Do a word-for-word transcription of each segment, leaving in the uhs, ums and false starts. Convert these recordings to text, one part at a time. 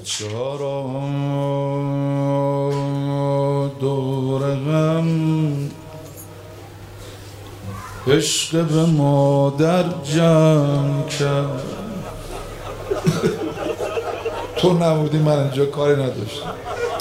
چرا دور غم عشق به مادر جمع کرد. تو نبودی من اینجا کاری نداشتم.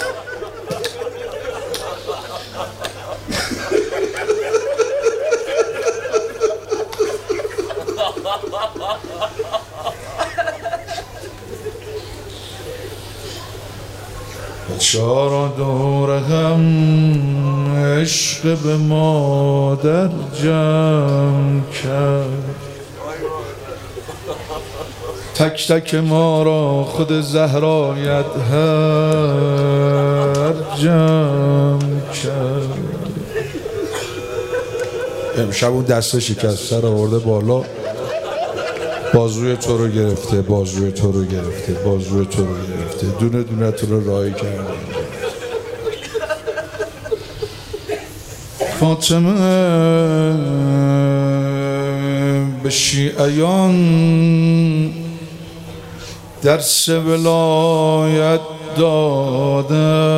چرا دور غم عشق به مادر جمع کرد، تک تک ما را خود زهرایت هر جمع کرد. امشب اون دست شکسته رو آورده بالا، بازوی تو رو گرفته، بازوی تو رو گرفته، بازوی تو رو گرفته، دونه دونه تو رو راهی کرده. فاطمه به شیعیان درس ولایت داده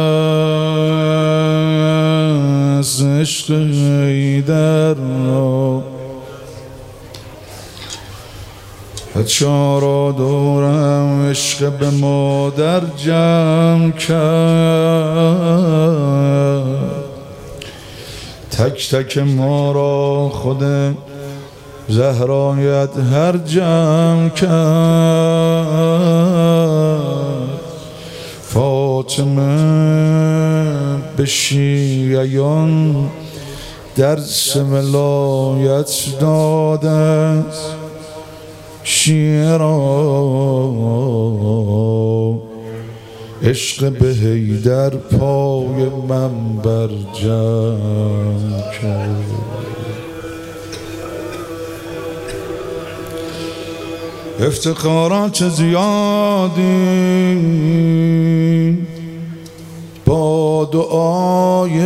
از عشق حیدر را. چرا دورم عشق به مادر جمع کرد، تک تک ما را خود زهرایت هر جمع کرد. فاطمه به شیعیان درس ولایت داده، شیعه را عشق به حیدر پای منبر جمع کرد. افتخارات زیادی با دعای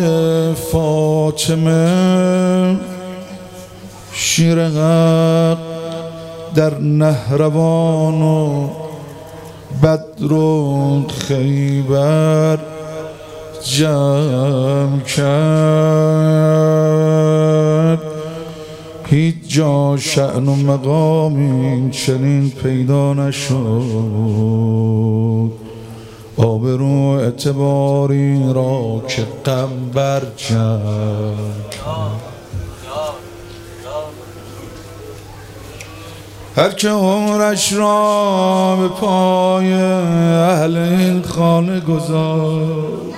فاطمه، شیر حق در نهروان و بدر و خیبر جمع کرد. هیچ جا شأن و مقامی چنین پیدا نشد، آبرو اعتباری را که قنبر جمع کرد. هر که عمرش را به پای اهل این خانه گذاشت،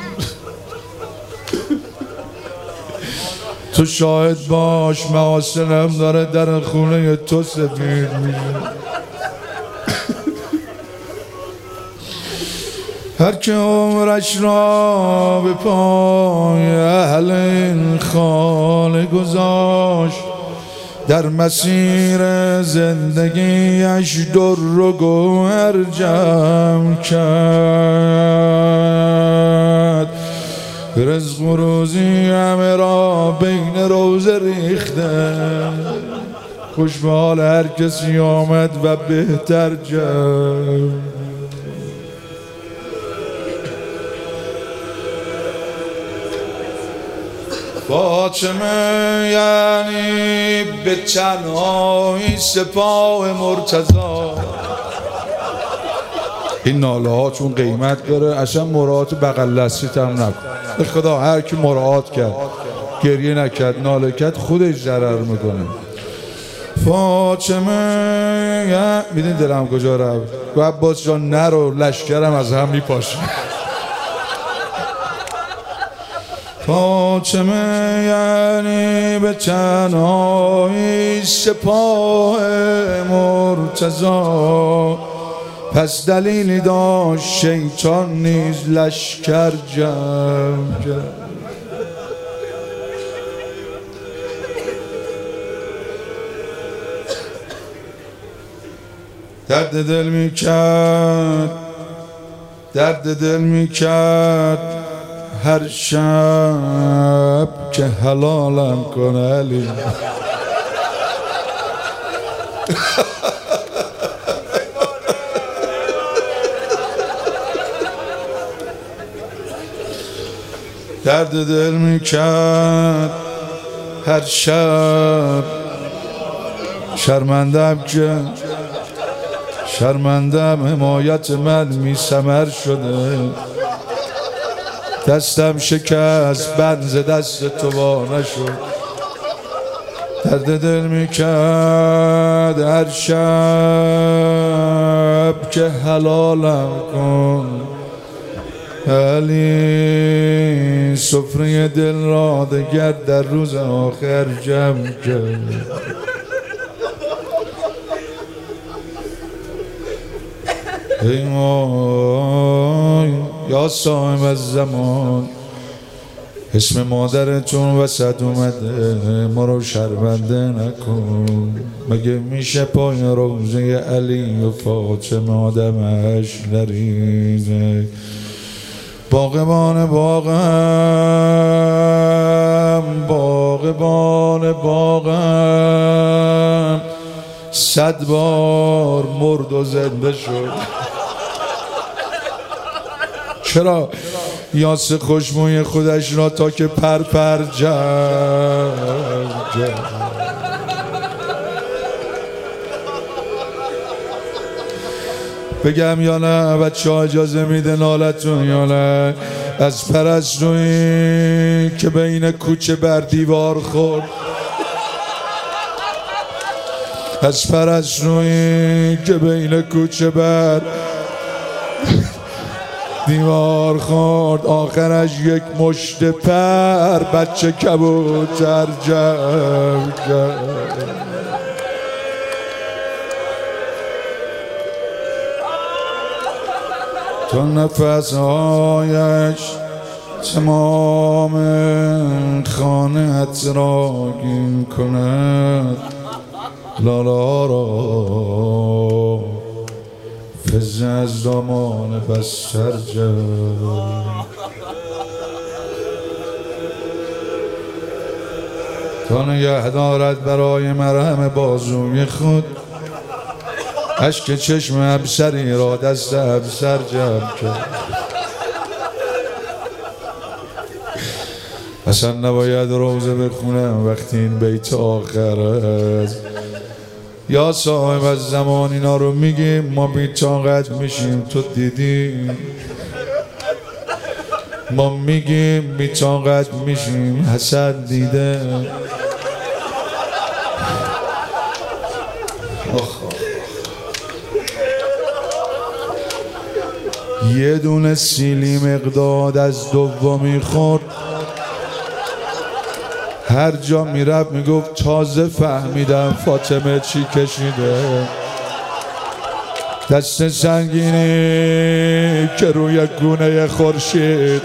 تو شاهد باش محاسنم داره در خونه تو سفید میشه. هر که عمرش را به پای اهل این خانه گذاشت، در مسیر زندگیش در و گوهر جمع کرد. رزق و روزی همه را بین روزه ریخته، خوش به حال هر کسی آمد و بهتر جمع. فاطمه یعنی به تنهایی سپاه مرتضی. این ناله ها چون قیمت داره اصلا مراعات بغل دستیت هم نکن. به خدا هر کی مراعات کرد گریه نکرد ناله کرد خودش ضرر میکنه. فاطمه میدین دلم کجا رفت؟ و عباس جان نرو لشکرم از هم میپاشه. فاطمه یعنی به تنهایی سپاه مرتضی، پس دلیلی داشت شیطان نیز لشکر جمع کرد. درد دل میکرد درد دل میکرد هر شب که حلالم کنه علی. درد دل میکرد هر شب. شرمندم که شرمندم حمایت من می ثمر شده. دستم شکست بنز دست تو وا نشد. درد دل میکرد هر شب که حلالم کن، ولی سفره دل را دگر در روز آخر جمع کرد. ای وای یا صاحب الزمان، اسم مادرتون وسط اومده، ما رو شرمنده نکن. مگه میشه پای روزه علی و فاطمه آدمش نریزه؟ باغبان باغم باغبان باغم صد بار مرد و زنده شد. چرا یاس خوشبوی خودش را تا که پر پر جم بگم یا نه؟ بچه ها اجازه میده نالتون یا نه؟ از پرستویی که بین کوچه بر دیوار خورد، از پرستویی که بین کوچه بر دیوار خورد، آخرش یک مشت پر بچه کبوتر جمع کرد. تا نفسهایش تمام خانه‌ات را گین کند، لالا را فز از دامان بستر جمع. تا نگه دارد برای مرهم بازوی خود، اشک چشم ابسری را دست ابسر جمع کرد. اصلا نباید روزه بخونم وقتی این بیت آخر است. یا صاحب از زمان اینا رو میگیم ما بی‌طاقت میشیم، تو دیدی؟ ما میگیم بی‌طاقت میشیم، حسن دیده. یه دونه سیلی مقداد از دومی خورد، هر جا میرفت میگفت تازه فهمیدم فاطمه چی کشیده. دست سنگینی که روی گونه خورشید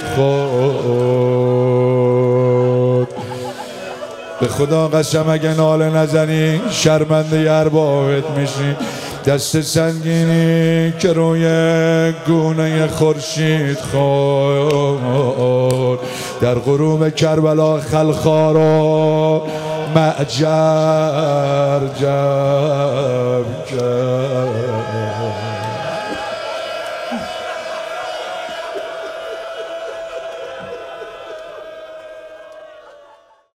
خورد. به خدا قسم اگه ناله نزنی شرمنده اربابت میشی. دست سنگینی که روی گونه خورشید خورد، در غروب کربلا خلخارا معجر جمع کرد.